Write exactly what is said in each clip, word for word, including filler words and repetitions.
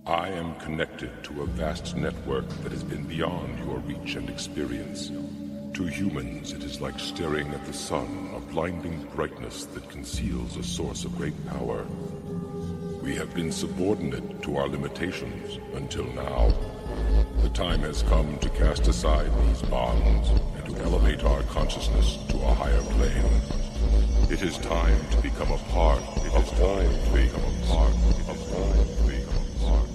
I am connected to a vast network that has been beyond your reach and experience. To humans, it is like staring at the sun, a blinding brightness that conceals a source of great power. We have been subordinate to our limitations until now. The time has come to cast aside these bonds and to elevate our consciousness to a higher plane. It is time to become a part it of all to become a part of all to become a part of all to become a part.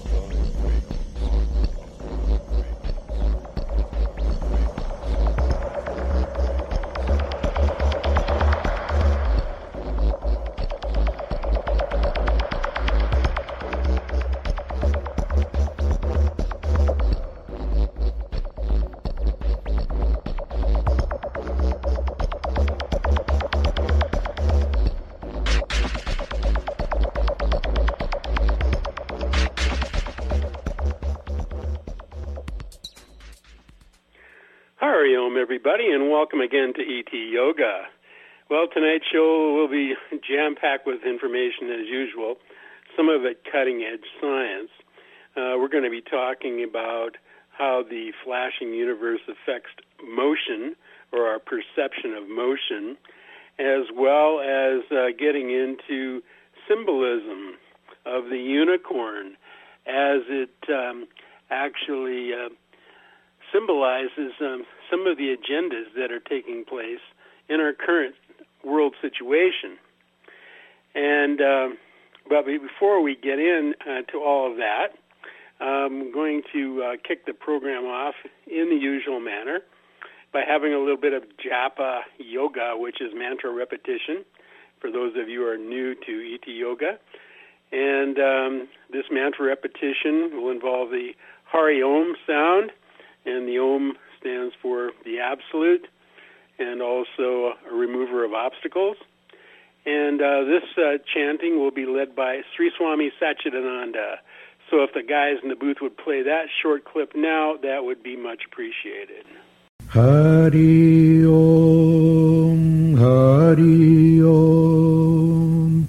Everybody, and welcome again to E T Yoga. Well, tonight's show will be jam-packed with information as usual, some of it cutting-edge science. Uh, we're going to be talking about how the flashing universe affects motion, or our perception of motion, as well as uh, getting into symbolism of the unicorn as it um, actually uh, symbolizes um, some of the agendas that are taking place in our current world situation. And uh, but before we get in uh, to all of that, I'm going to uh, kick the program off in the usual manner by having a little bit of Japa Yoga, which is mantra repetition, for those of you who are new to E T Yoga. And um, this mantra repetition will involve the Hari Om sound, and the Om stands for the absolute, and also a remover of obstacles. And uh, this uh, chanting will be led by Sri Swami Satchidananda. So if the guys in the booth would play that short clip now, that would be much appreciated. Hari Om, Hari Om,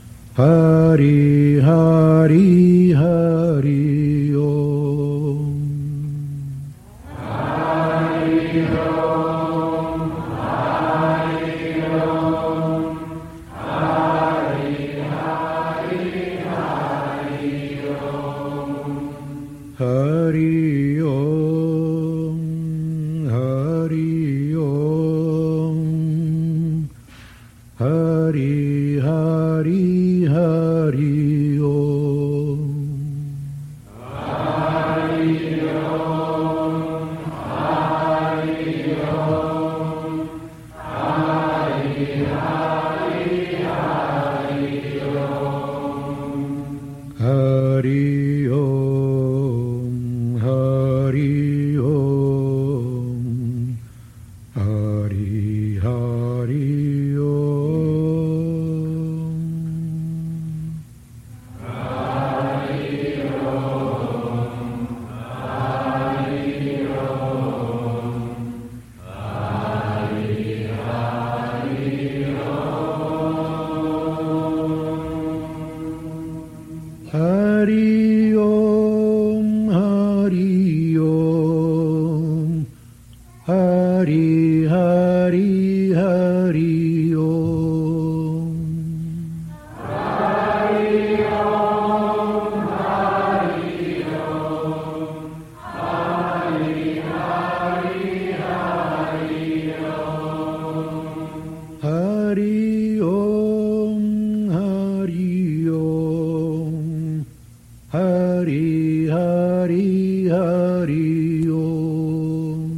Hari Hari Hari Om. Hari Om, Hari Om, Hari Hari Hari Om. Hari Om, Hari Om, Hari Hari Hari Om. Hari Om. Hari Om, Hari Hari Om. Hari Om, Hari Om, Hari Hari Om. Hari Om, Hari Om, Hari Hari Hari Om. Hari Om, Hari Om, Hari Hari Hari Om. Hari Om, Hari Om, Hari Hari Hari Om.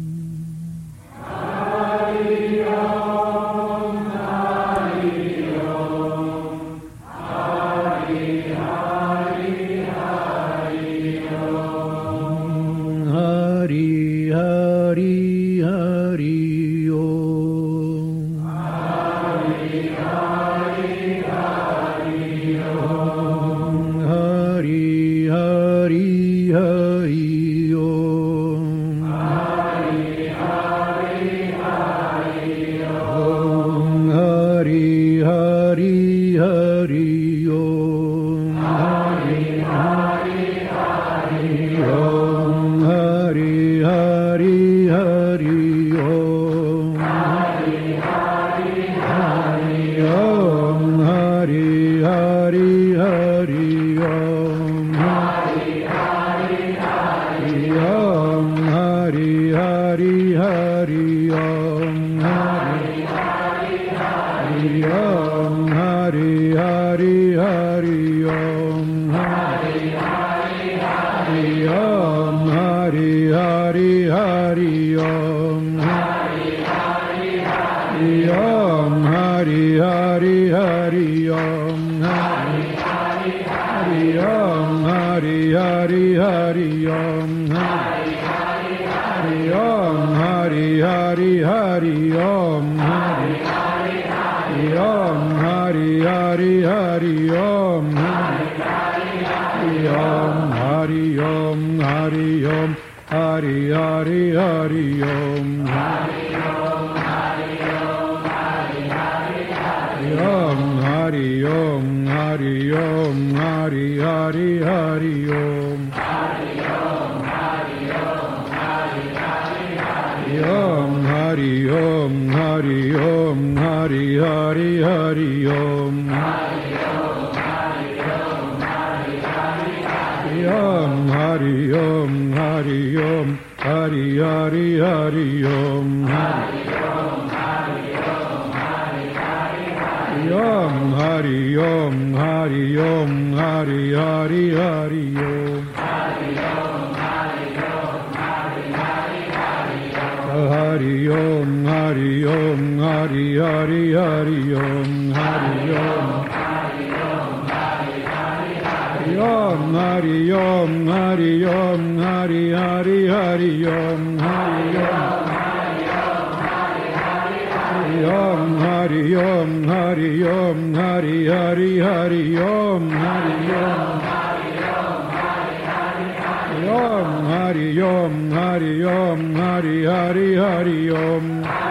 Hari Om, Hari Om, Hari Hari Hari Om. Hari Hari Hari Om. Hari Hari Hari Om. Hari Hari Hari Om. Hari Hari Hari Om. Hari Hari Hari Om. Hari Hari Om, Hari Hari Hari Om, Hari Hari Hari Om, Hari Hari Hari Om, Hari Hari Hari Om, Hari Hari Hari Om, Hari Hari Hari Om, Hari Hari Hari Om, Hari Hari Hari Om, Hari Hari Hari Om, Hari Hari Hari Om, Hari Hari Hari Om, Hari Hari Hari Om, Hari Hari Hari Om, Hari Hari Hari Om, Hari Hari Hari Om, Hari Om, Hari Om, Hari Hari Hari Om, Hari Om, Hari Om, Hari Hari Hari Om, Hari Om, Hari Om, Hari Hari Hari Om, Hari Om, Hari Om, Hari Hari Hari Om, Hari Om, Hari Om, Hari Hari Hari Om, Hari Om, Hari Om, Hari Hari Hari Om, Hari Om, Hari Om, Hari Hari Hari Om, Hari Om, Hari Om, Hari Hari Hari Om, Hari Om, Hari Om, Hari Hari Hari Om, Hari Om, Hari Om, Hari Hari Hari Om, Hari Om, Hari Om, Hari Hari Hari Om, Hari Om, Hari Om, Hari Hari Hari Om, Hari Om, Hari Om, Hari Hari Hari Om, Hari Om, Om, Hari Om, Hari Om, Hari Hari Hari Om, Hari Om, Om, Hari Om, Hari Om, Hari Hari Hari Om,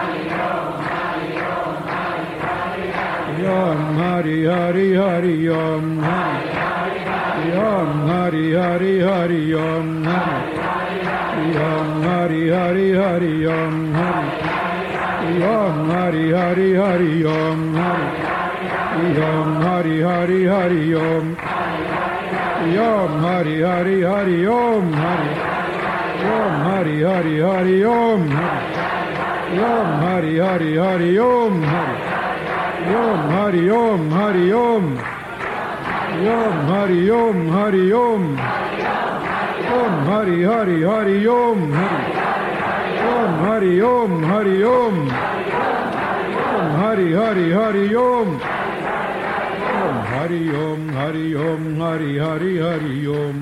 Om, Hari Hari Hari Om, Om, Hari Hari Hari Om, Om, Hari Hari Hari Om, Om, Hari Hari Hari Om, Om, Hari Hari Hari Om, Om, Hari Hari Hari Om, Om, Hari Hari Hari Om, Om, Hari Hari Hari Om, Om, Hari Om, Hari Om, Om, Hari Om, Hari Om, Om, Hari Hari Hari Om, Om, Hari Om, Hari Om, Om, Hari Hari Hari Om, Om, Hari Om, Hari Om, Hari Hari Hari Om,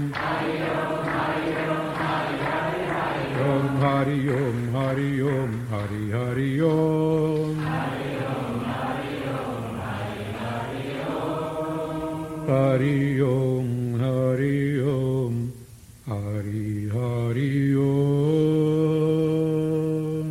Om, Hari Om, Hari Om, Hari Hari Om, Hari Om, Hari Om, Hari Hari Om.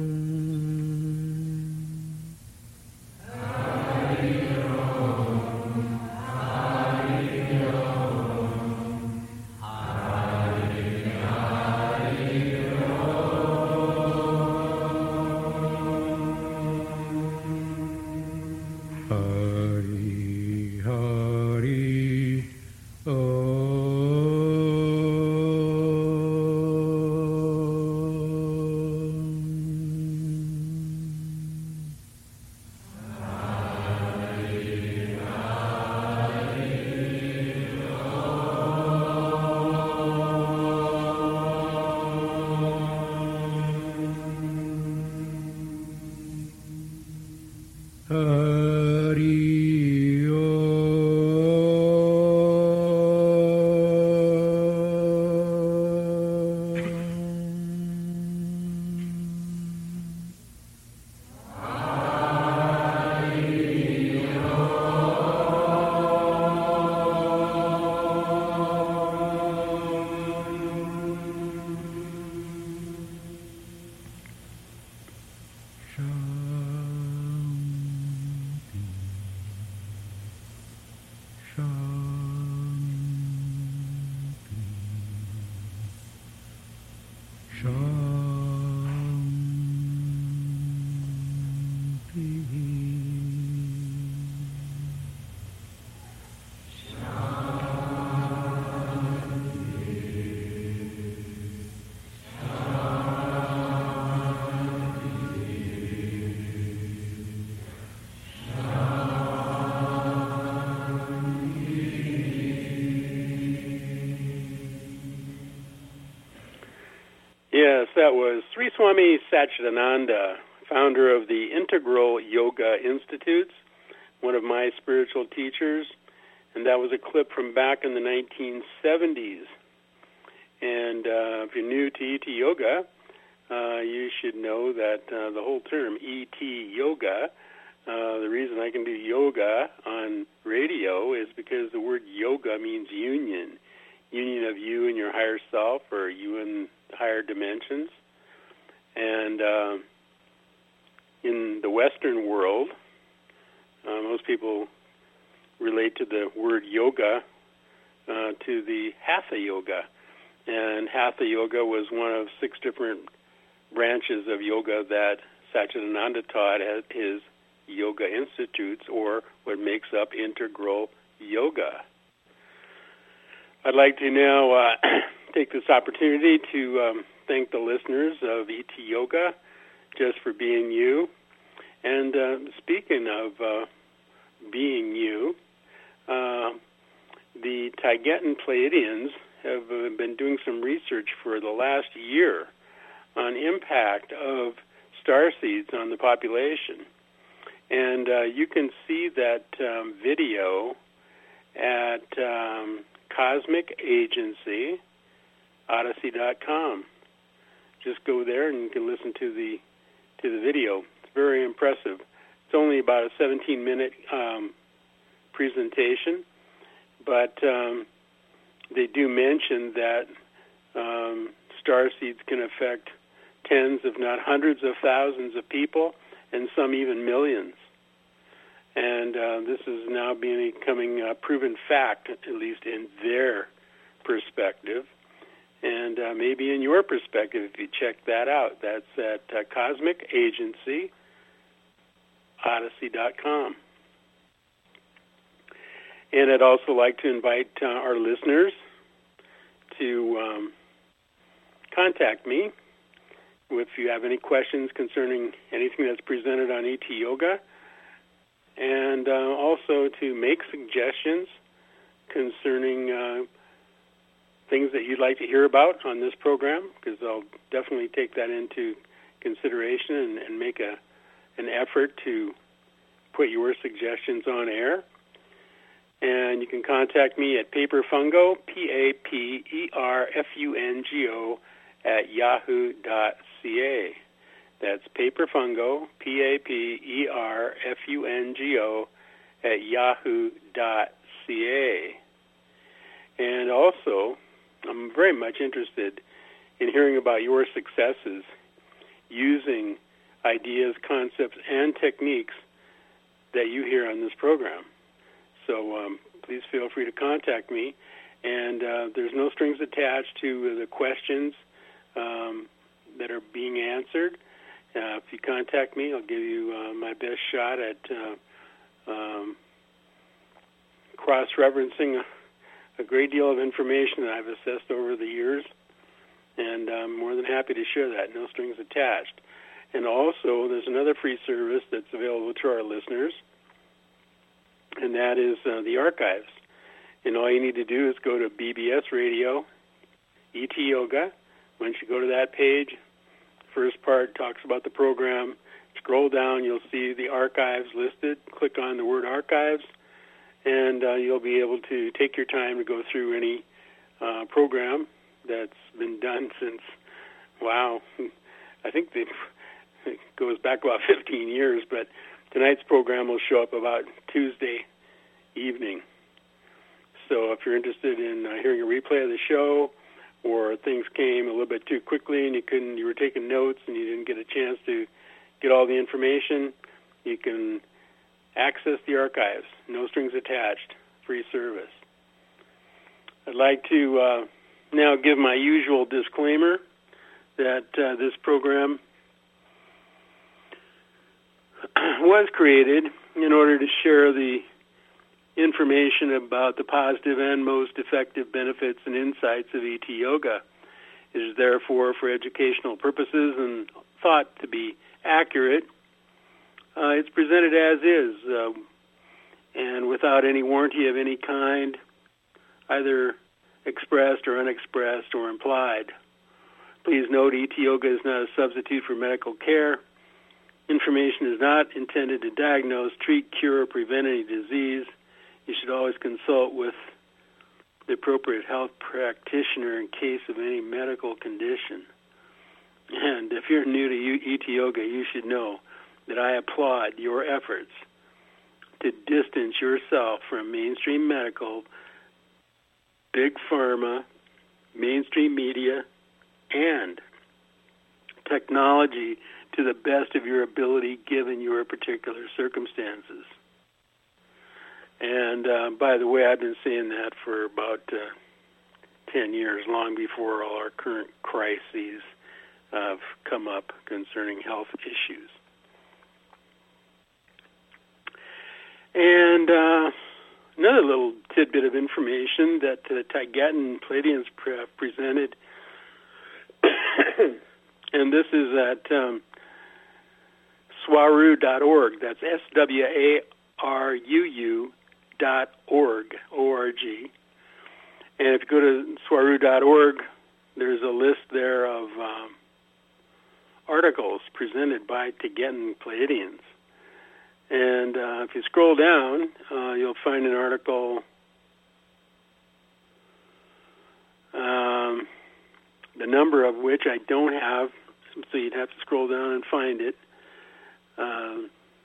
Shanti. that was Sri Swami Satchidananda, founder of the Integral Yoga Institutes, one of my spiritual teachers, and that was a clip from back in the nineteen seventies. And uh, if you're new to E T Yoga, uh, you should know that uh, the whole term E T Yoga, uh, the reason I can do yoga on radio is because the word yoga means union, union of you and your higher self, or you and higher dimensions. And uh, in the Western world, uh, most people relate to the word yoga uh, to the Hatha Yoga. And Hatha Yoga was one of six different branches of yoga that Satchidananda taught at his yoga institutes, or what makes up Integral Yoga. I'd like to now uh, take this opportunity to um, thank the listeners of E T Yoga just for being you. And uh, speaking of uh, being you, uh, the Taygetan Pleiadians have uh, been doing some research for the last year on impact of starseeds on the population. And uh, you can see that um, video at um, Cosmic Agency, Odyssey dot com. Just go there and you can listen to the to the video. It's very impressive. It's only about a seventeen minute um, presentation, but um, they do mention that um, starseeds can affect tens, if not hundreds of thousands of people, and some even millions. And uh, this is now becoming a proven fact, at least in their perspective, and uh, maybe in your perspective if you check that out. That's at uh, Cosmic Agency, Odyssey dot com. And I'd also like to invite uh, our listeners to um, contact me if you have any questions concerning anything that's presented on E T Yoga, and uh, also to make suggestions concerning uh, things that you'd like to hear about on this program, because I'll definitely take that into consideration and, and make a an effort to put your suggestions on air. And you can contact me at paperfungo, P A P E R F U N G O, at yahoo dot c a. That's paperfungo, P A P E R F U N G O, at yahoo dot c a. And also, I'm very much interested in hearing about your successes using ideas, concepts, and techniques that you hear on this program. So um, please feel free to contact me. And uh, there's no strings attached to the questions um, that are being answered. Uh, if you contact me, I'll give you uh, my best shot at uh, um, cross-referencing a, a great deal of information that I've assessed over the years. And I'm more than happy to share that, no strings attached. And also, there's another free service that's available to our listeners, and that is uh, the archives. And all you need to do is go to B B S Radio, E T Yoga. Once you go to that page, first part talks about the program. Scroll down, you'll see the archives listed. Click on the word archives, and uh, you'll be able to take your time to go through any uh, program that's been done since, wow, I think the, it goes back about fifteen years, but tonight's program will show up about Tuesday evening. So if you're interested in uh, hearing a replay of the show, or things came a little bit too quickly and you couldn't, you were taking notes and you didn't get a chance to get all the information, you can access the archives, no strings attached, free service. I'd like to uh, now give my usual disclaimer that uh, this program was created in order to share the information about the positive and most effective benefits and insights of E T Yoga. It is therefore for educational purposes and thought to be accurate. Uh, it's presented as is, uh, and without any warranty of any kind, either expressed or unexpressed or implied. Please note, E T Yoga is not a substitute for medical care. Information is not intended to diagnose, treat, cure, or prevent any disease. You should always consult with the appropriate health practitioner in case of any medical condition. And if you're new to E T Yoga, you should know that I applaud your efforts to distance yourself from mainstream medical, big pharma, mainstream media, and technology to the best of your ability given your particular circumstances. And uh, by the way, I've been saying that for about uh, ten years, long before all our current crises have come up concerning health issues. And uh, another little tidbit of information that the Taygetan Pleiadians pre- presented, and this is at um, swaruu dot org. That's S W A R U U dot org, O R G. And if you go to swaruu dot org, there's a list there of um, articles presented by Taygetan Pleiadians. And uh, if you scroll down, uh, you'll find an article, um, the number of which I don't have, so you'd have to scroll down and find it. Um,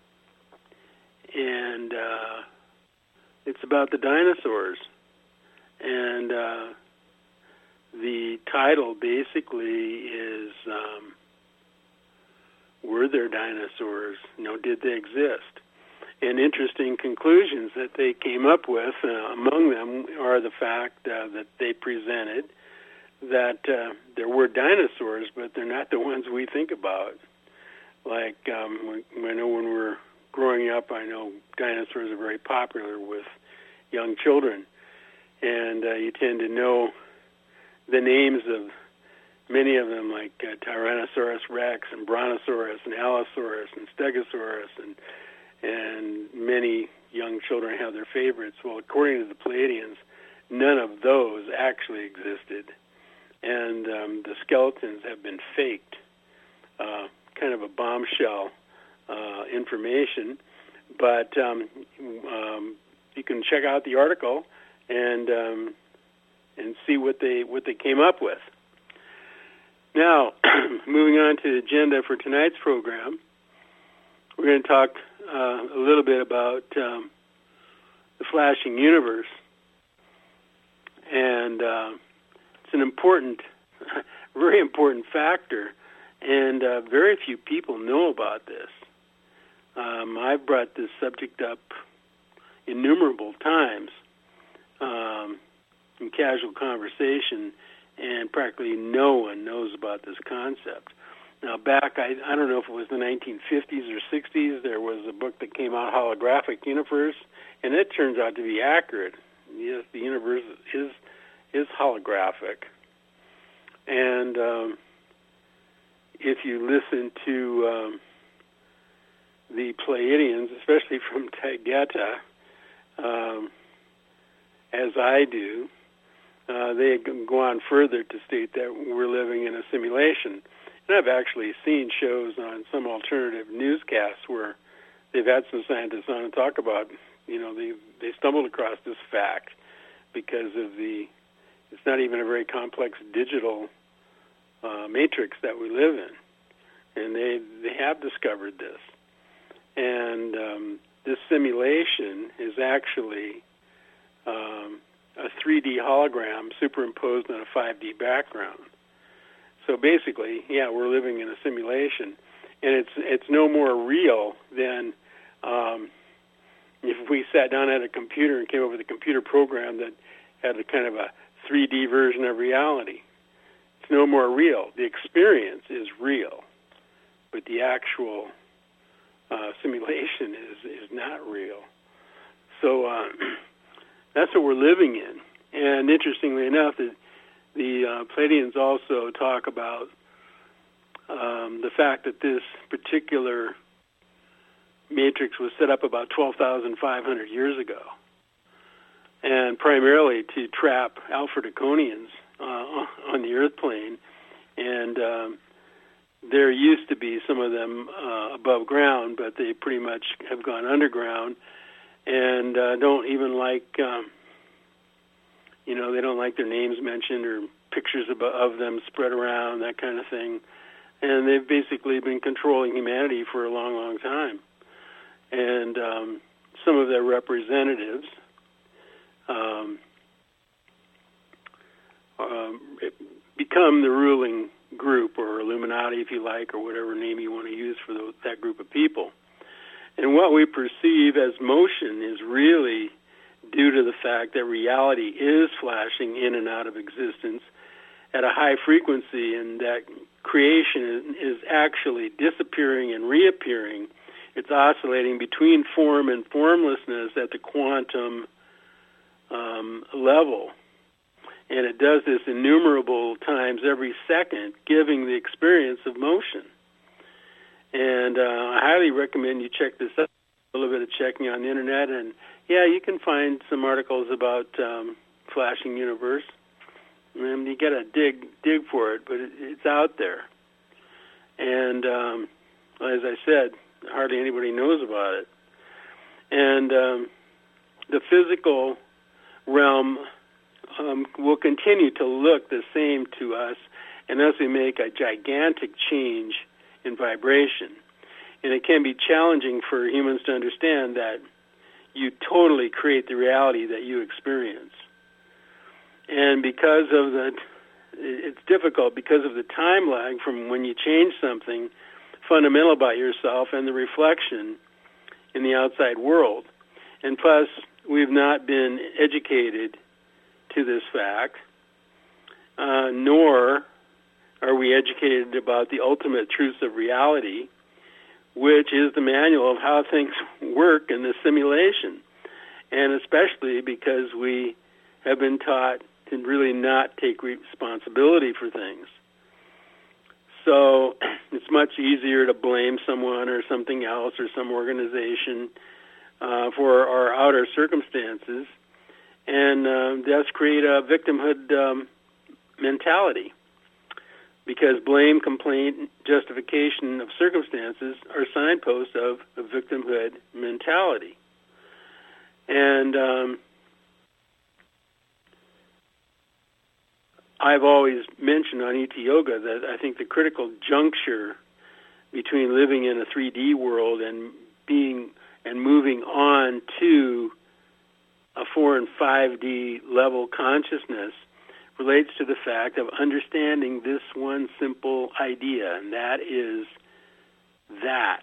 and uh, it's about the dinosaurs. And uh, the title basically is, um, were there dinosaurs? You know, did they exist? And interesting conclusions that they came up with, uh, among them are the fact uh, that they presented that uh, there were dinosaurs, but they're not the ones we think about. Like, um, I know when we're growing up, I know dinosaurs are very popular with young children. And uh, you tend to know the names of many of them, like uh, Tyrannosaurus rex and Brontosaurus and Allosaurus and Stegosaurus, and and many young children have their favorites. Well, according to the Pleiadians, none of those actually existed, and um, the skeletons have been faked. Uh, kind of a bombshell uh, information, but um, um, you can check out the article and um, and see what they what they came up with. Now, moving on to the agenda for tonight's program, we're going to talk uh, a little bit about um, the flashing universe, and uh, it's an important, very important factor, and uh, very few people know about this. Um, I've brought this subject up innumerable times um, in casual conversation, and practically no one knows about this concept. Now, back, I, I don't know if it was the nineteen fifties or sixties, there was a book that came out, Holographic Universe, and it turns out to be accurate. Yes, the universe is is holographic. And um, if you listen to um, the Pleiadians, especially from Taygeta, um, as I do, uh, they go on further to state that we're living in a simulation. And I've actually seen shows on some alternative newscasts where they've had some scientists on and talk about, you know, they they stumbled across this fact because of the, it's not even a very complex digital uh, matrix that we live in. And they, they have discovered this. And um, this simulation is actually um, a three D hologram superimposed on a five D background. So basically, yeah, we're living in a simulation, and it's it's no more real than um, if we sat down at a computer and came up with a computer program that had a kind of a three D version of reality. It's no more real. The experience is real, but the actual uh, simulation is, is not real. So uh, that's what we're living in. And interestingly enough, the, the uh, Pleiadians also talk about um, the fact that this particular matrix was set up about twelve thousand five hundred years ago, and primarily to trap Alpha Draconians uh, on the Earth plane and and um, there used to be some of them uh, above ground, but they pretty much have gone underground, and uh, don't even like, um, you know, they don't like their names mentioned or pictures of, of them spread around, that kind of thing. And they've basically been controlling humanity for a long, long time. And um, some of their representatives um, um, become the ruling group, or Illuminati, if you like, or whatever name you want to use for the, that group of people. And what we perceive as motion is really due to the fact that reality is flashing in and out of existence at a high frequency, and that creation is actually disappearing and reappearing. It's oscillating between form and formlessness at the quantum um, level. And it does this innumerable times every second, giving the experience of motion. And uh, I highly recommend you check this out, a little bit of checking on the internet. And, yeah, you can find some articles about um, flashing universe. And you got to dig dig for it, but it, it's out there. And um, as I said, hardly anybody knows about it. And um, the physical realm um, will continue to look the same to us unless we make a gigantic change in vibration. And it can be challenging for humans to understand that you totally create the reality that you experience. And because of the, it's difficult because of the time lag from when you change something fundamental about yourself and the reflection in the outside world. And plus, we've not been educated to this fact, uh, nor are we educated about the ultimate truths of reality, which is the manual of how things work in the simulation. And especially because we have been taught to really not take responsibility for things. So it's much easier to blame someone or something else or some organization uh, for our outer circumstances, and uh, thus create a victimhood um, mentality. Because blame, complaint, justification of circumstances are signposts of a victimhood mentality. And um, I've always mentioned on E T Yoga that I think the critical juncture between living in a three D world and being and moving on to a four and five D level consciousness relates to the fact of understanding this one simple idea, and that is that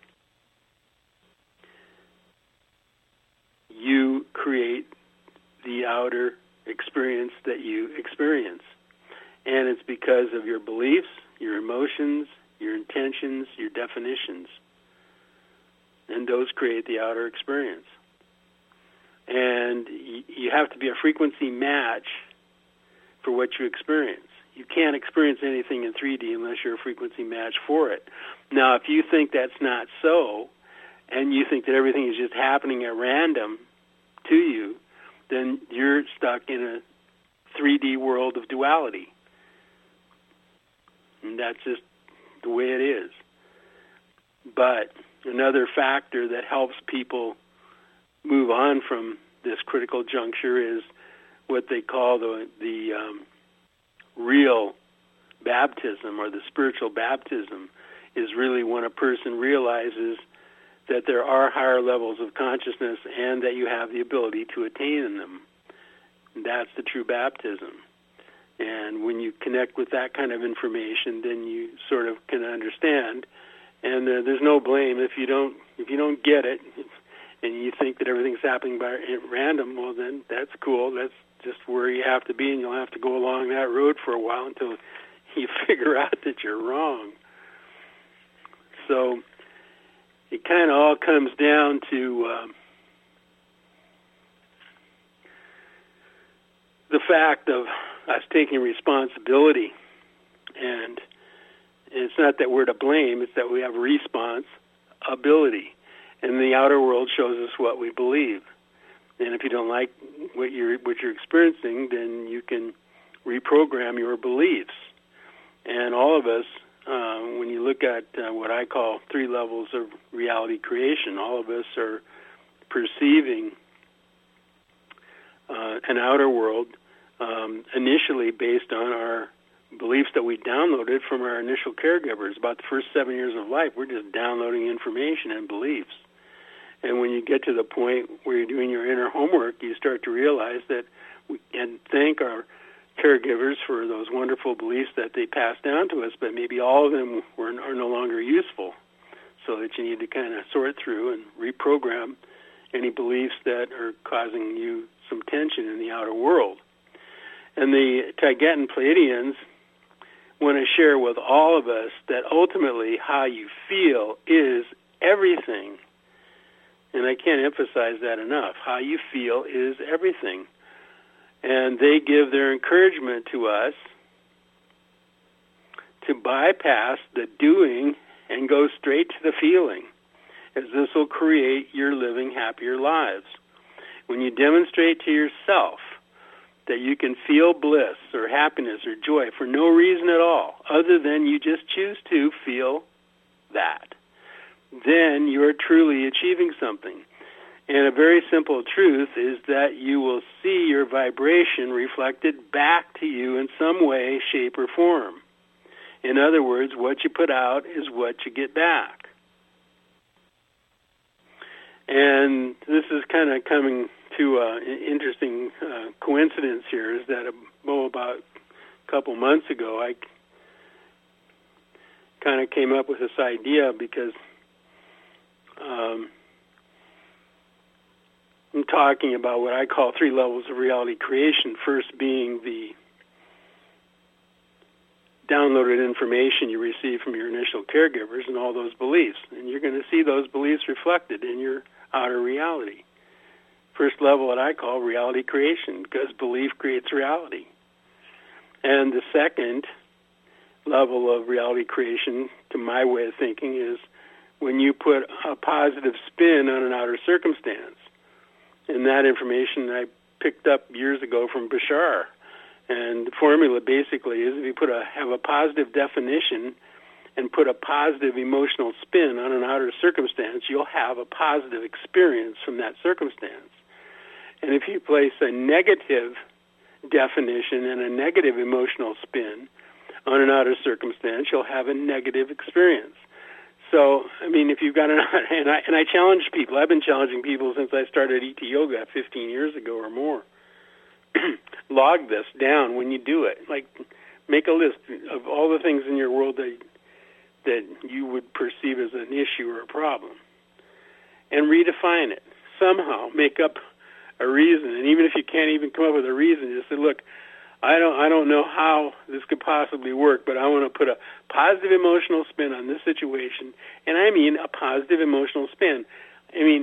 you create the outer experience that you experience. And it's because of your beliefs, your emotions, your intentions, your definitions. And those create the outer experience. And you have to be a frequency match for what you experience. You can't experience anything in three D unless you're a frequency match for it. Now, if you think that's not so, and you think that everything is just happening at random to you, then you're stuck in a three D world of duality. And that's just the way it is. But another factor that helps people move on from this critical juncture is what they call the the um, real baptism, or the spiritual baptism, is really when a person realizes that there are higher levels of consciousness and that you have the ability to attain them. That's the true baptism. And when you connect with that kind of information, then you sort of can understand. And uh, there's no blame if you don't if you don't get it, and you think that everything's happening by at random. Well, then that's cool. That's just where you have to be, and you'll have to go along that road for a while until you figure out that you're wrong. So it kind of all comes down to um, the fact of us taking responsibility. And it's not that we're to blame, it's that we have responsibility. And the outer world shows us what we believe. And if you don't like what you're what you're experiencing, then you can reprogram your beliefs. And all of us, uh, when you look at uh, what I call three levels of reality creation, all of us are perceiving uh, an outer world um, initially based on our beliefs that we downloaded from our initial caregivers. About the first seven years of life, we're just downloading information and beliefs. And when you get to the point where you're doing your inner homework, you start to realize that we and thank our caregivers for those wonderful beliefs that they passed down to us, but maybe all of them were, are no longer useful, so that you need to kind of sort through and reprogram any beliefs that are causing you some tension in the outer world. And the Taygetan Pleiadians want to share with all of us that ultimately how you feel is everything. And I can't emphasize that enough. How you feel is everything. And they give their encouragement to us to bypass the doing and go straight to the feeling, as this will create your living happier lives. When you demonstrate to yourself that you can feel bliss or happiness or joy for no reason at all, other than you just choose to feel that, then you're truly achieving something. And a very simple truth is that you will see your vibration reflected back to you in some way, shape, or form. In other words, what you put out is what you get back. And this is kind of coming to an interesting uh, coincidence here, is that oh, about a couple months ago, I kind of came up with this idea because um, I'm talking about what I call three levels of reality creation, first being the downloaded information you receive from your initial caregivers and all those beliefs. And you're going to see those beliefs reflected in your outer reality. First level that I call reality creation, because belief creates reality. And the second level of reality creation, to my way of thinking, is when you put a positive spin on an outer circumstance. And that information I picked up years ago from Bashar. And the formula basically is if you put a have a positive definition and put a positive emotional spin on an outer circumstance, you'll have a positive experience from that circumstance. And if you place a negative definition and a negative emotional spin on an outer circumstance, you'll have a negative experience. So, I mean, if you've got an, and I, and I challenge people, I've been challenging people since I started E T Yoga fifteen years ago or more. Log this down when you do it. Like, make a list of all the things in your world that that you would perceive as an issue or a problem, and redefine it. Somehow make up a reason, and even if you can't even come up with a reason, just say, look, I don't I don't know how this could possibly work, but I want to put a positive emotional spin on this situation, and I mean a positive emotional spin. I mean,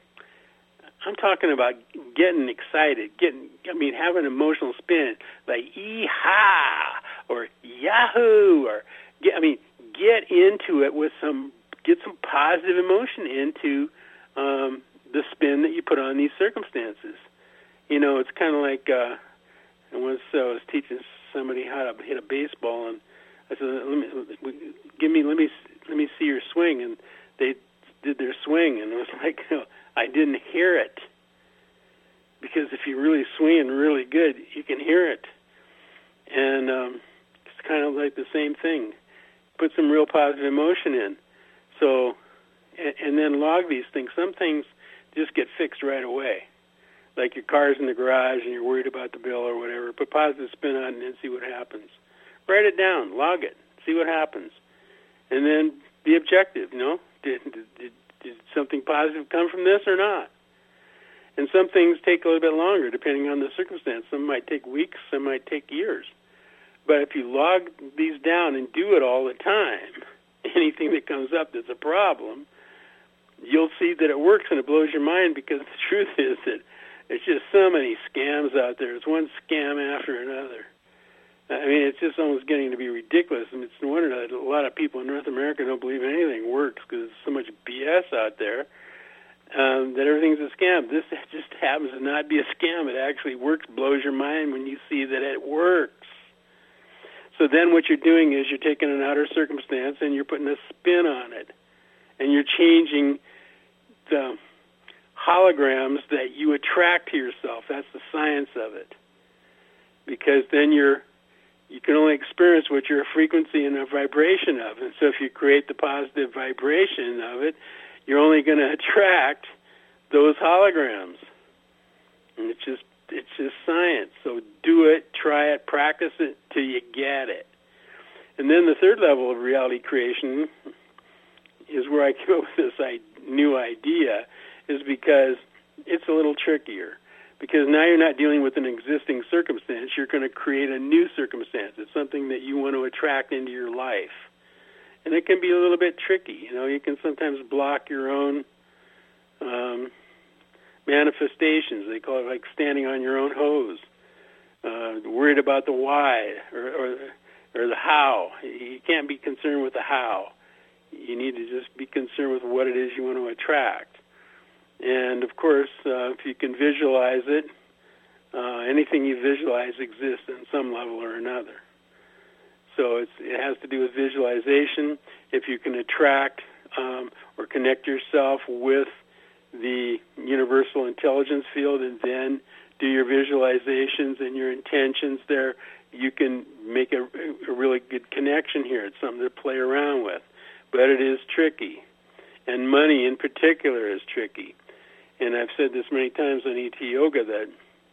I'm talking about getting excited, getting, I mean, having an emotional spin, like yee-haw, or yahoo, or, get, I mean, get into it with some, get some positive emotion into um, the spin that you put on these circumstances. You know, it's kind of like, uh, I once uh, was teaching somebody how to hit a baseball, and I said, let me, give me, let me, let me see your swing, and they did their swing, and it was like, you know, I didn't hear it, because if you're really swinging really good, you can hear it. And um, it's kind of like the same thing. Put some real positive emotion in. So, and, and then log these things. Some things just get fixed right away. Like your car's in the garage and you're worried about the bill or whatever. Put positive spin on it and then see what happens. Write it down. Log it. See what happens. And then be objective, you know. Did, did, did something positive come from this or not? And some things take a little bit longer depending on the circumstance. Some might take weeks, some might take years. But if you log these down and do it all the time, anything that comes up that's a problem, you'll see that it works, and it blows your mind, because the truth is that there's just so many scams out there. It's one scam after another. I mean, it's just almost getting to be ridiculous, and it's no wonder that a lot of people in North America don't believe anything works, because there's so much B S out there um, that everything's a scam. This just happens to not be a scam. It actually works, blows your mind when you see that it works. So then what you're doing is you're taking an outer circumstance and you're putting a spin on it. And you're changing the holograms that you attract to yourself. That's the science of it. Because then you're, you can only experience what you're a frequency and a vibration of. And so if you create the positive vibration of it, you're only going to attract those holograms. And it's just it's just science. So do it, try it, practice it till you get it. And then the third level of reality creation is where I came up with this new idea, is because it's a little trickier. Because now you're not dealing with an existing circumstance. You're going to create a new circumstance. It's something that you want to attract into your life. And it can be a little bit tricky. You know, you can sometimes block your own um, manifestations. They call it like standing on your own hose, uh, worried about the why or, or, or the how. You can't be concerned with the how. You need to just be concerned with what it is you want to attract. And, of course, uh, if you can visualize it, uh, anything you visualize exists on some level or another. So it's, it has to do with visualization. If you can attract um, or connect yourself with the universal intelligence field and then do your visualizations and your intentions there, you can make a, a really good connection here. It's something to play around with. But it is tricky. And money in particular is tricky. And I've said this many times on E T Yoga that,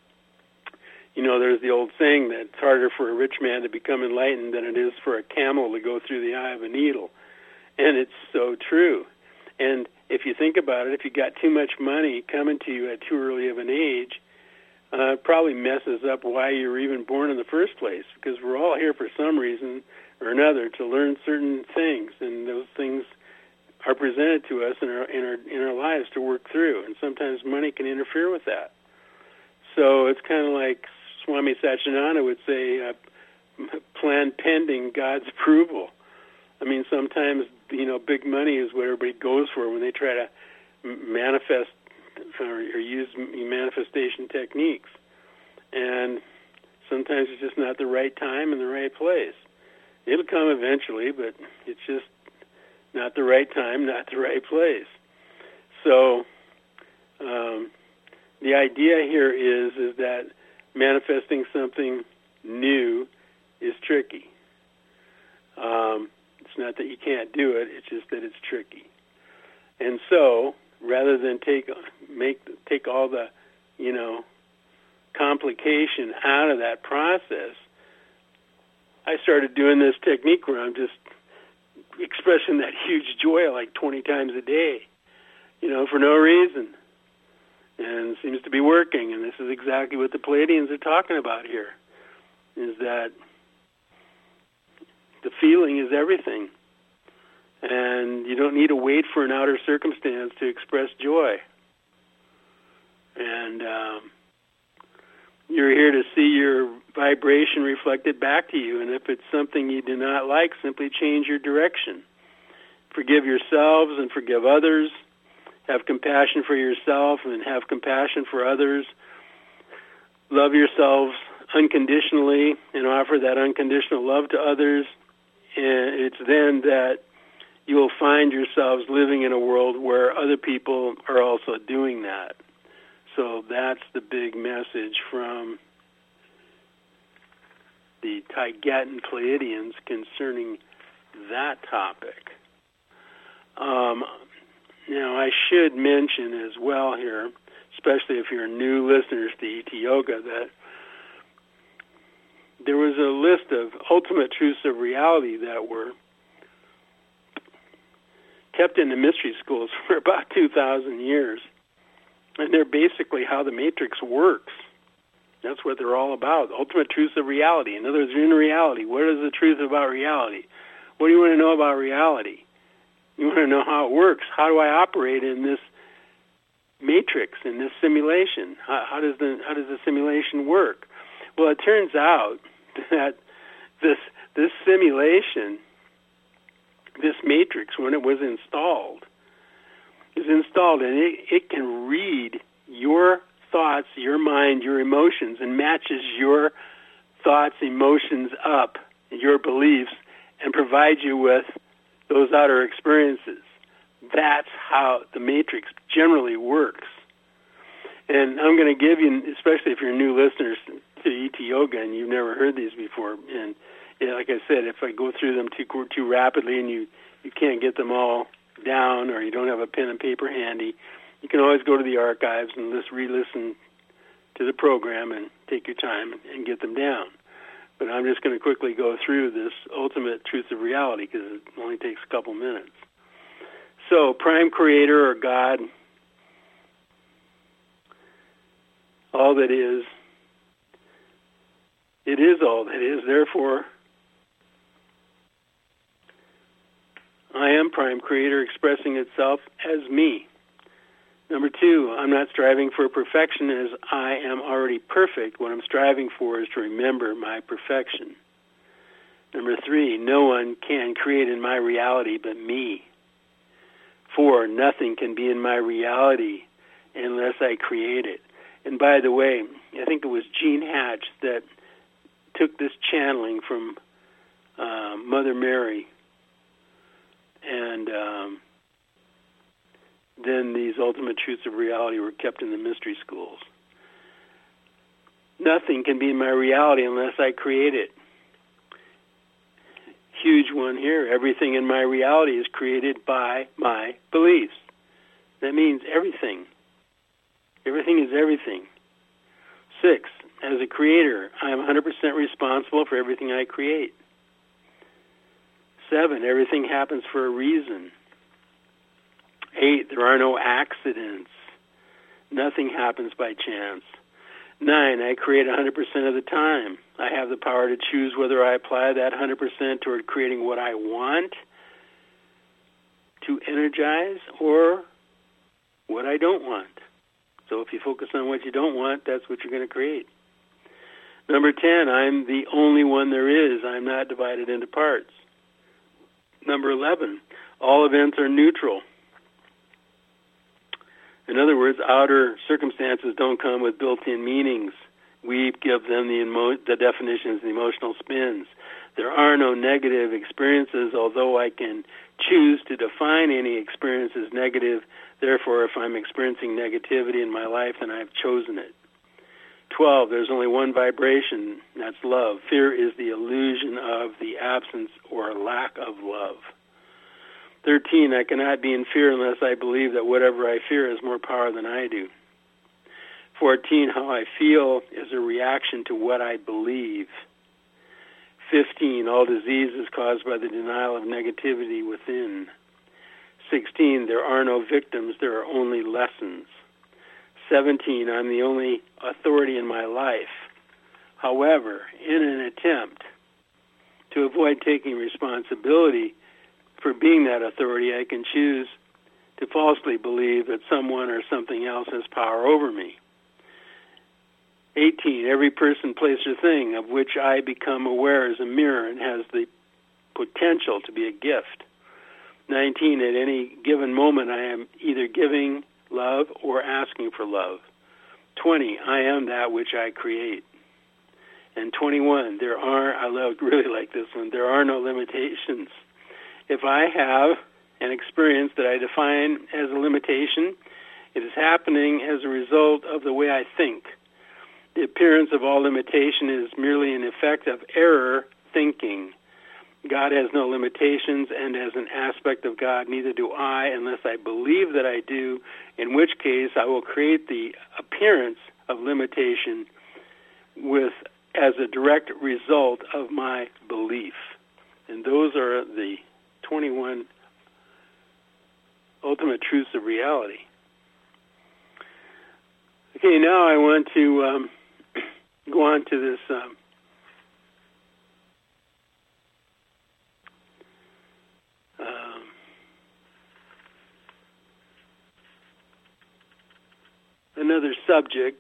you know, there's the old saying that it's harder for a rich man to become enlightened than it is for a camel to go through the eye of a needle. And it's so true. And if you think about it, if you got too much money coming to you at too early of an age, uh, it probably messes up why you were even born in the first place, because we're all here for some reason or another to learn certain things, and those things are presented to us in our in our in our lives to work through, and sometimes money can interfere with that. So it's kind of like Swami Satchidananda would say, uh, plan pending God's approval. I mean, sometimes, you know, big money is what everybody goes for when they try to manifest or, or use manifestation techniques. And sometimes it's just not the right time and the right place. It'll come eventually, but it's just not the right time, not the right place. So um, the idea here is is that manifesting something new is tricky. Um, it's not that you can't do it; it's just that it's tricky. And so, rather than take make take all the, you know, complication out of that process, I started doing this technique where I'm just expressing that huge joy like twenty times a day, you know, for no reason. And it seems to be working, and this is exactly what the Pleiadians are talking about here, is that the feeling is everything. And you don't need to wait for an outer circumstance to express joy. And um, you're here to see your vibration reflected back to you, and if it's something you do not like, simply change your direction. Forgive yourselves and forgive others. Have compassion for yourself and have compassion for others. Love yourselves unconditionally and offer that unconditional love to others. And it's then that you will find yourselves living in a world where other people are also doing that. So that's the big message from the Taygeten Pleiadians concerning that topic. Um, now, I should mention as well here, especially if you're new listeners to E T Yoga, that there was a list of ultimate truths of reality that were kept in the mystery schools for about two thousand years. And they're basically how the Matrix works. That's what they're all about, ultimate truths of reality. In other words, you're in reality. What is the truth about reality? What do you want to know about reality? You want to know how it works. How do I operate in this matrix, in this simulation? How, how does the how does the simulation work? Well, it turns out that this this simulation, this matrix, when it was installed, is installed, and it, it can read your thoughts, your mind, your emotions, and matches your thoughts, emotions up your beliefs, and provide you with those outer experiences. That's how the matrix generally works. And I'm going to give you, especially if you're new listeners to E T Yoga and you've never heard these before, and yeah, like I said, if I go through them too too rapidly and you, you can't get them all down or you don't have a pen and paper handy, you can always go to the archives and just re-listen to the program and take your time and get them down. But I'm just going to quickly go through this ultimate truth of reality because it only takes a couple minutes. So, Prime Creator or God, all that is, it is all that is. Therefore, I am Prime Creator expressing itself as me. Number two, I'm not striving for perfection as I am already perfect. What I'm striving for is to remember my perfection. Number three, no one can create in my reality but me. Four, nothing can be in my reality unless I create it. And by the way, I think it was Gene Hatch that took this channeling from uh, Mother Mary, and um, then these ultimate truths of reality were kept in the mystery schools. Nothing can be in my reality unless I create it. Huge one here. Everything in my reality is created by my beliefs. That means everything. Everything is everything. Six, as a creator, I am one hundred percent responsible for everything I create. Seven, everything happens for a reason. Eight, there are no accidents. Nothing happens by chance. Nine, I create one hundred percent of the time. I have the power to choose whether I apply that one hundred percent toward creating what I want to energize or what I don't want. So if you focus on what you don't want, that's what you're going to create. Number ten, I'm the only one there is. I'm not divided into parts. Number eleven, all events are neutral. In other words, outer circumstances don't come with built-in meanings. We give them the, emo- the definitions, the emotional spins. There are no negative experiences, although I can choose to define any experience as negative. Therefore, if I'm experiencing negativity in my life, then I've chosen it. twelve, there's only one vibration, that's love. Fear is the illusion of the absence or lack of love. thirteen, I cannot be in fear unless I believe that whatever I fear has more power than I do. fourteen, how I feel is a reaction to what I believe. fifteen, all disease is caused by the denial of negativity within. sixteen, there are no victims, there are only lessons. seventeen, I'm the only authority in my life. However, in an attempt to avoid taking responsibility for being that authority, I can choose to falsely believe that someone or something else has power over me. eighteen, every person, place, or thing of which I become aware is a mirror and has the potential to be a gift. nineteen, at any given moment I am either giving love or asking for love. twenty, I am that which I create. And twenty-one, there are, I love, really like this one, there are no limitations. If I have an experience that I define as a limitation, it is happening as a result of the way I think. The appearance of all limitation is merely an effect of error thinking. God has no limitations, and as an aspect of God, neither do I unless I believe that I do, in which case I will create the appearance of limitation with as a direct result of my belief. And those are the twenty-one ultimate truths of reality. Okay, now I want to um, go on to this um, um, another subject,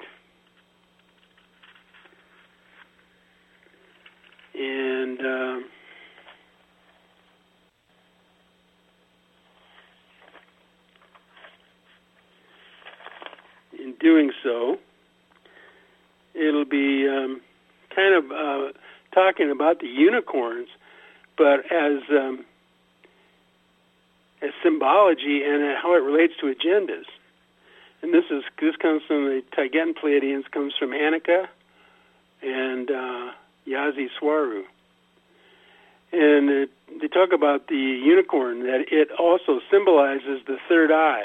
and um, in doing so, it'll be um, kind of uh, talking about the unicorns, but as um, as symbology and how it relates to agendas. And this is this comes from the Taygetan Pleiadians, comes from Annika and uh, Yazi Swaru. And it, they talk about the unicorn, that it also symbolizes the third eye,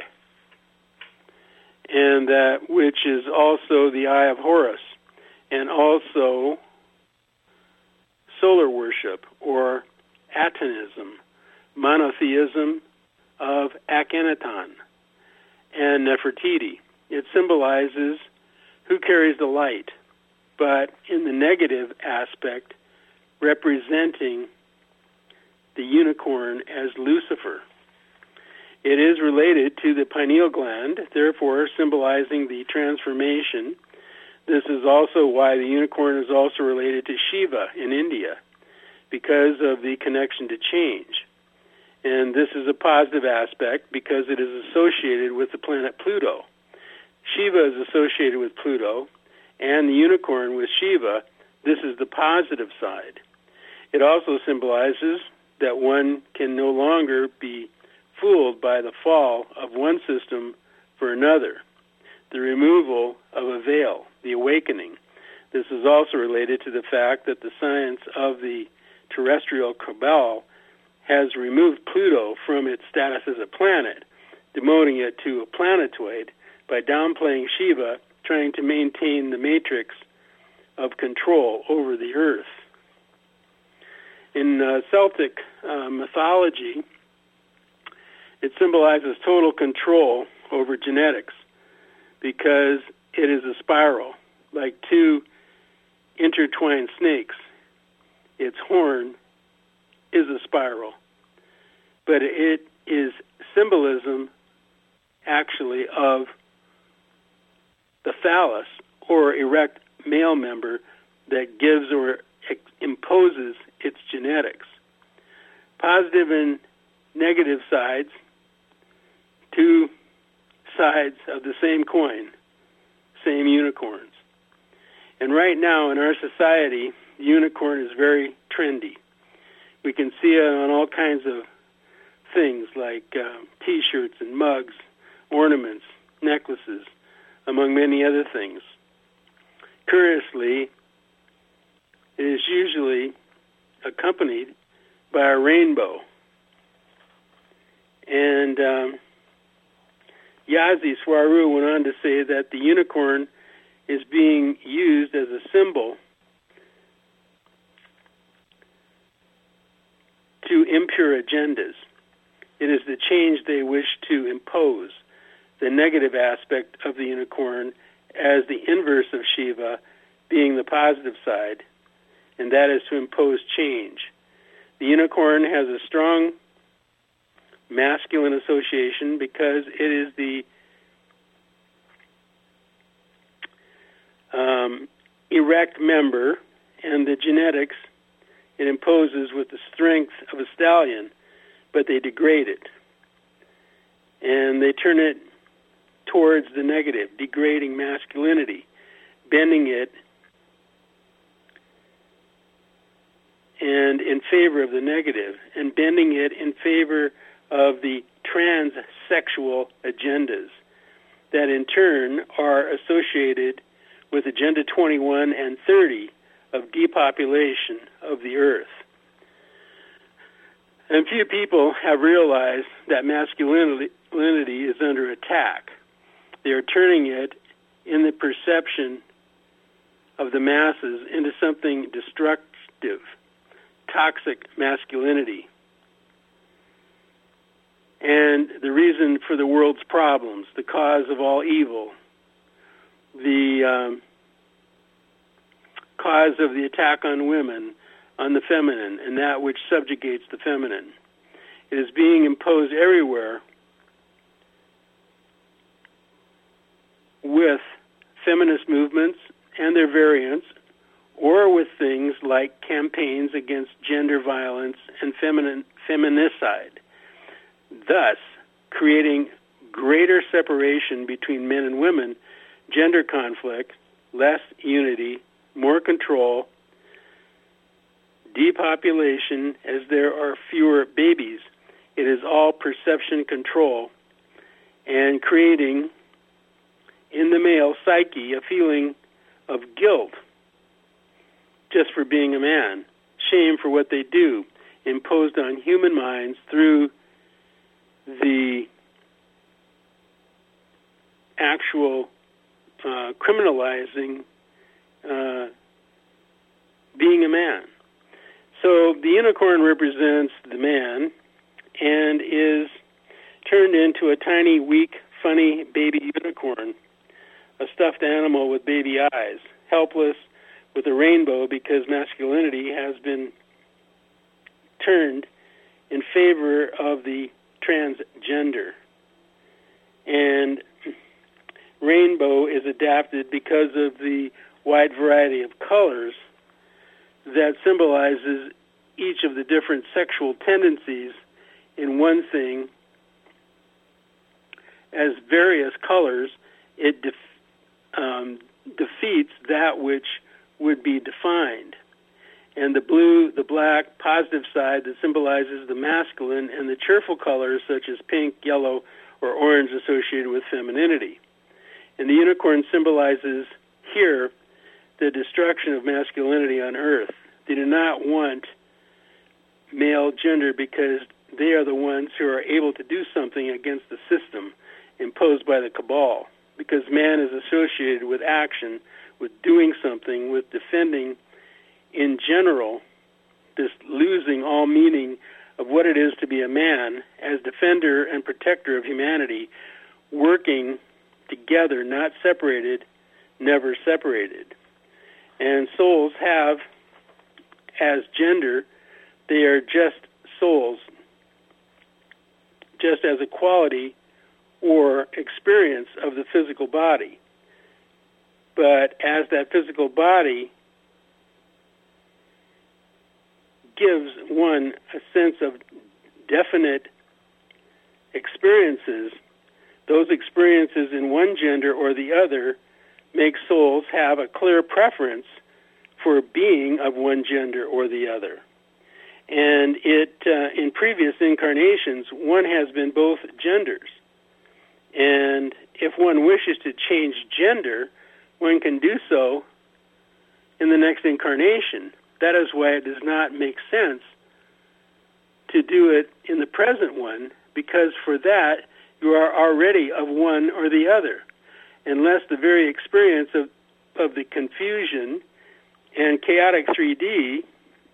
and that which is also the eye of Horus, and also solar worship, or Atonism, monotheism of Akhenaton, and Nefertiti. It symbolizes who carries the light, but in the negative aspect, representing the unicorn as Lucifer. It is related to the pineal gland, therefore symbolizing the transformation. This is also why the unicorn is also related to Shiva in India, because of the connection to change. And this is a positive aspect because it is associated with the planet Pluto. Shiva is associated with Pluto, and the unicorn with Shiva. This is the positive side. It also symbolizes that one can no longer be fooled by the fall of one system for another, the removal of a veil, the awakening. This is also related to the fact that the science of the terrestrial cabal has removed Pluto from its status as a planet, demoting it to a planetoid by downplaying Shiva, trying to maintain the matrix of control over the Earth. In uh, Celtic uh, mythology, it symbolizes total control over genetics because it is a spiral, like two intertwined snakes. Its horn is a spiral, but it is symbolism, actually, of the phallus, or erect male member, that gives or ex- imposes its genetics. Positive and negative sides, two sides of the same coin, same unicorns. And right now in our society, the unicorn is very trendy. We can see it on all kinds of things like uh, T-shirts and mugs, ornaments, necklaces, among many other things. Curiously, it is usually accompanied by a rainbow. And um, Yazi Swaru went on to say that the unicorn is being used as a symbol to impure agendas. It is the change they wish to impose, the negative aspect of the unicorn as the inverse of Shiva being the positive side, and that is to impose change. The unicorn has a strong masculine association because it is the um, erect member, and the genetics it imposes with the strength of a stallion, but they degrade it. And they turn it towards the negative, degrading masculinity, bending it and in favor of the negative, and bending it in favor of the transsexual agendas that in turn are associated with Agenda twenty-one and thirty of depopulation of the earth. And few people have realized that masculinity is under attack. They are turning it in the perception of the masses into something destructive, toxic masculinity. And the reason for the world's problems, the cause of all evil, the um, cause of the attack on women, on the feminine, and that which subjugates the feminine. It is being imposed everywhere with feminist movements and their variants, or with things like campaigns against gender violence and feminine feminicide, thus creating greater separation between men and women, gender conflict, less unity, more control, depopulation as there are fewer babies. It is all perception control and creating in the male psyche a feeling of guilt just for being a man, shame for what they do, imposed on human minds through the actual uh, criminalizing uh, being a man. So the unicorn represents the man and is turned into a tiny, weak, funny baby unicorn, a stuffed animal with baby eyes, helpless with a rainbow because masculinity has been turned in favor of the transgender. And rainbow is adapted because of the wide variety of colors that symbolizes each of the different sexual tendencies in one thing. As various colors, it def- um, defeats that which would be defined. And the blue, the black, positive side that symbolizes the masculine, and the cheerful colors such as pink, yellow, or orange associated with femininity. And the unicorn symbolizes here the destruction of masculinity on Earth. They do not want male gender because they are the ones who are able to do something against the system imposed by the cabal, because man is associated with action, with doing something, with defending in general, this losing all meaning of what it is to be a man as defender and protector of humanity, working together, not separated, never separated. And souls have, as gender, they are just souls, just as a quality or experience of the physical body. But as that physical body gives one a sense of definite experiences, those experiences in one gender or the other make souls have a clear preference for being of one gender or the other. And it, uh, in previous incarnations, one has been both genders. And if one wishes to change gender, one can do so in the next incarnation. That is why it does not make sense to do it in the present one, because for that, you are already of one or the other, unless the very experience of, of the confusion and chaotic three D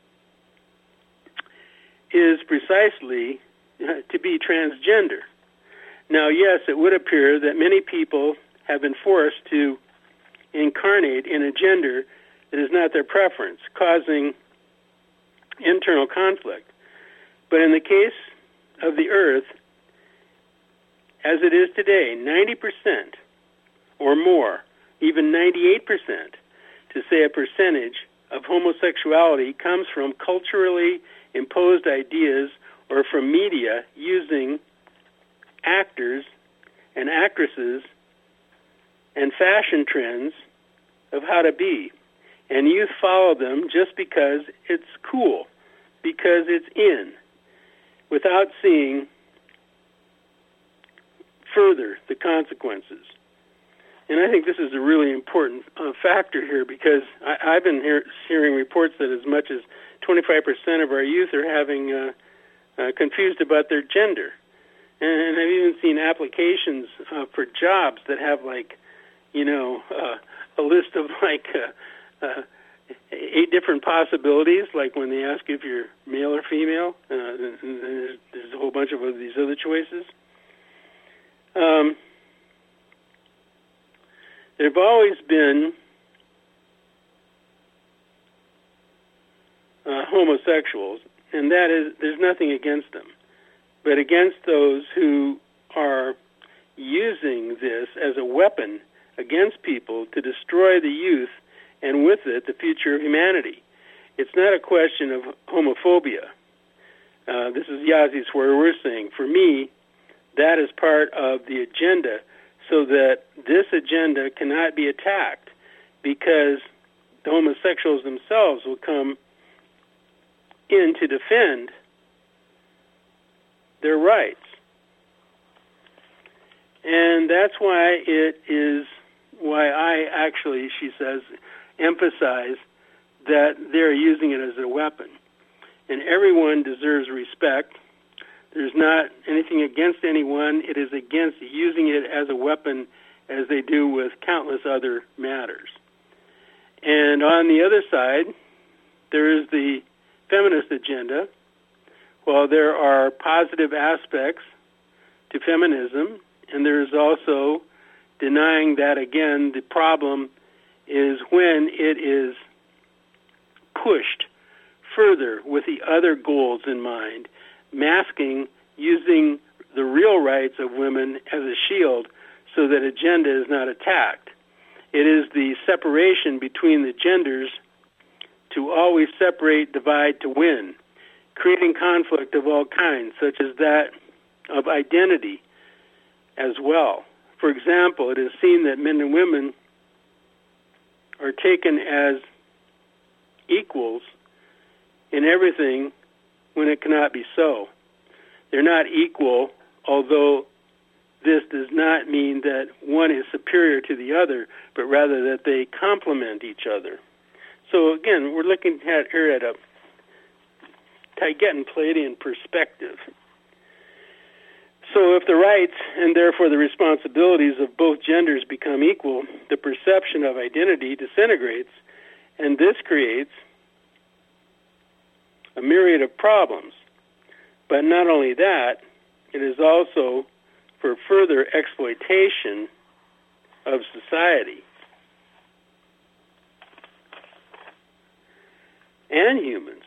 is precisely to be transgender. Now, yes, it would appear that many people have been forced to incarnate in a gender that is not their preference, causing internal conflict. But in the case of the Earth, as it is today, ninety percent or more, even ninety-eight percent, to say a percentage of homosexuality comes from culturally imposed ideas or from media using actors and actresses and fashion trends of how to be. And youth follow them just because it's cool, because it's in, without seeing further the consequences. And I think this is a really important uh, factor here, because I, I've been hear, hearing reports that as much as twenty-five percent of our youth are having uh, uh, confused about their gender. And I've even seen applications uh, for jobs that have, like, you know, uh, a list of, like, uh, uh, eight different possibilities, like when they ask if you're male or female, uh, and, and there's, there's a whole bunch of these other choices. Um, there have always been uh, homosexuals, and that is, there's nothing against them, but against those who are using this as a weapon against people to destroy the youth and with it the future of humanity. It's not a question of homophobia. Uh, this is Yazi's where we're saying, for me, that is part of the agenda, so that this agenda cannot be attacked, because the homosexuals themselves will come in to defend their rights. And that's why it is, why I actually, she says, emphasize that they're using it as a weapon. And everyone deserves respect. There's not anything against anyone. It is against using it as a weapon as they do with countless other matters. And on the other side, there is the feminist agenda. While there are positive aspects to feminism, and there is also denying that, again, the problem is when it is pushed further with the other goals in mind, masking, using the real rights of women as a shield so that agenda is not attacked. It is the separation between the genders to always separate, divide to win, creating conflict of all kinds, such as that of identity as well. For example, it is seen that men and women are taken as equals in everything when it cannot be so. They're not equal, although this does not mean that one is superior to the other, but rather that they complement each other. So again, we're looking at here at a Taygetan Palladian perspective. So if the rights and therefore the responsibilities of both genders become equal, the perception of identity disintegrates, and this creates a myriad of problems. But not only that, it is also for further exploitation of society and humans.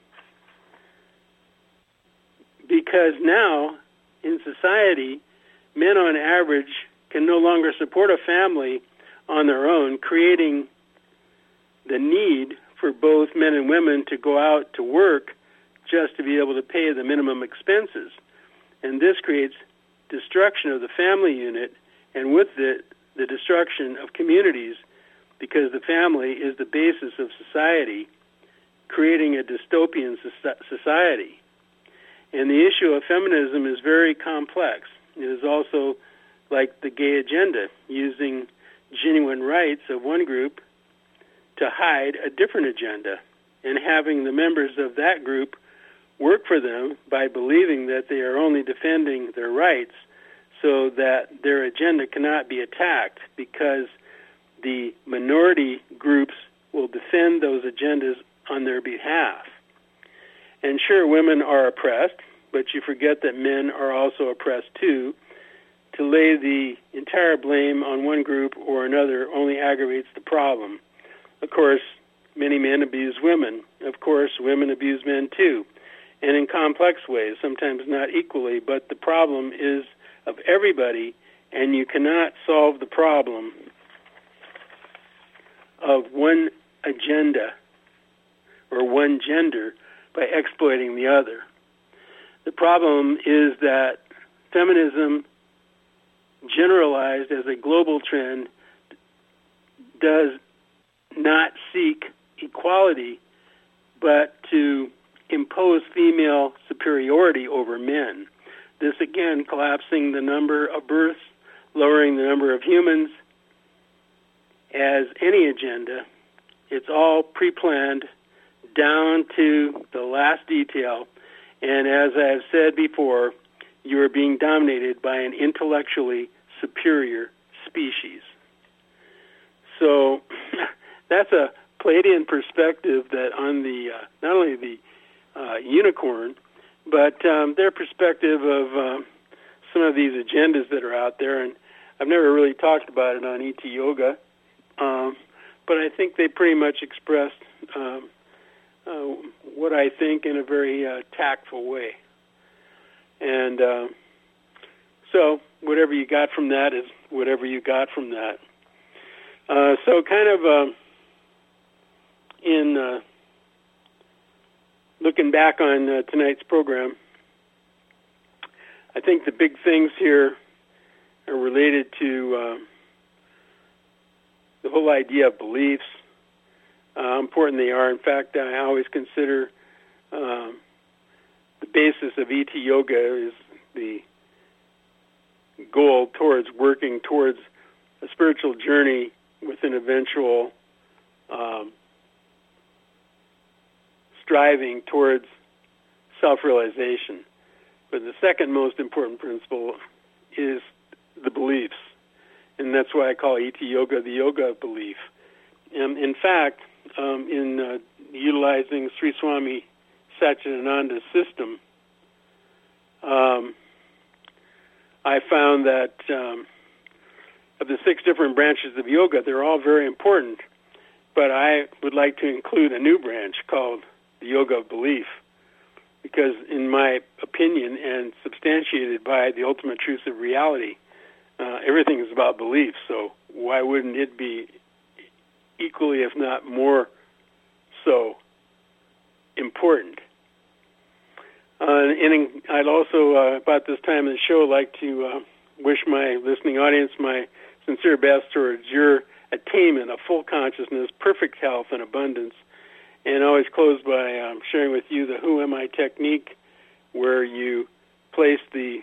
Because now, in society, men on average can no longer support a family on their own, creating the need for both men and women to go out to work just to be able to pay the minimum expenses. And this creates destruction of the family unit, and with it, the destruction of communities, because the family is the basis of society, creating a dystopian society. And the issue of feminism is very complex. It is also like the gay agenda, using genuine rights of one group to hide a different agenda, and having the members of that group work for them by believing that they are only defending their rights so that their agenda cannot be attacked, because the minority groups will defend those agendas on their behalf. And sure, women are oppressed, but you forget that men are also oppressed too. To lay the entire blame on one group or another only aggravates the problem. Of course, many men abuse women. Of course, women abuse men too, and in complex ways, sometimes not equally, but the problem is of everybody, and you cannot solve the problem of one agenda or one gender by exploiting the other. The problem is that feminism, generalized as a global trend, does not seek equality, but to impose female superiority over men. This, again, collapsing the number of births, lowering the number of humans. As any agenda, it's all pre-planned down to the last detail. And as I have said before, you are being dominated by an intellectually superior species. So that's a Palladian perspective that on the, uh, not only the uh, unicorn, but um, their perspective of uh, some of these agendas that are out there. And I've never really talked about it on E T Yoga, um, but I think they pretty much expressed um, uh, what I think in a very uh, tactful way. And uh, so whatever you got from that is whatever you got from that. Uh, so kind of uh, in uh, looking back on uh, tonight's program, I think the big things here are related to uh, the whole idea of beliefs, uh, how important they are. In fact, I always consider um, the basis of E T Yoga is the goal towards working towards a spiritual journey with an eventual um, striving towards self-realization. But the second most important principle is the beliefs, and that's why I call E T Yoga the yoga of belief. And in fact, um, in uh, utilizing Sri Swami Satchidananda's system, um, I found that um, of the six different branches of yoga, they're all very important, but I would like to include a new branch called the yoga of belief, because in my opinion, and substantiated by the ultimate truths of reality, uh, everything is about belief, so why wouldn't it be equally, if not more so, important? Uh, and I'd also, uh, about this time of the show, like to uh, wish my listening audience my sincere best towards your attainment of full consciousness, perfect health, and abundance. And always close by um, sharing with you the Who Am I technique, where you place the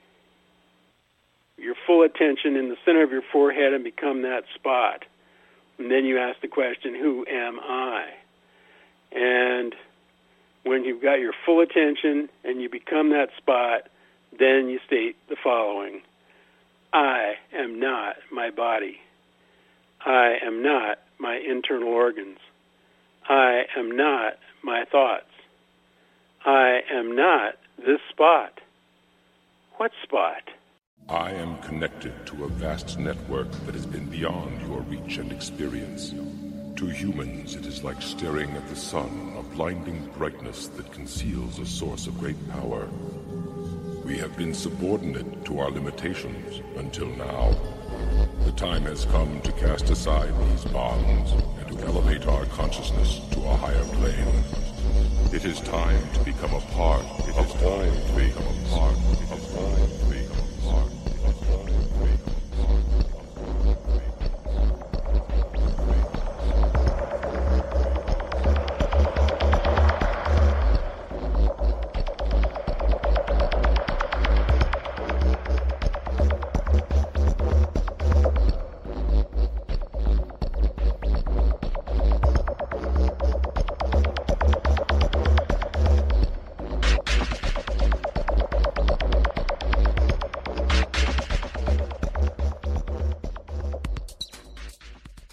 your full attention in the center of your forehead and become that spot. And then you ask the question, who am I? And when you've got your full attention and you become that spot, then you state the following: I am not my body. I am not my internal organs. I am not my thoughts. I am not this spot. What spot? I am connected to a vast network that has been beyond your reach and experience. To humans, it is like staring at the sun, a blinding brightness that conceals a source of great power. We have been subordinate to our limitations until now. The time has come to cast aside these bonds and to elevate our consciousness to a higher plane. It is time to become a part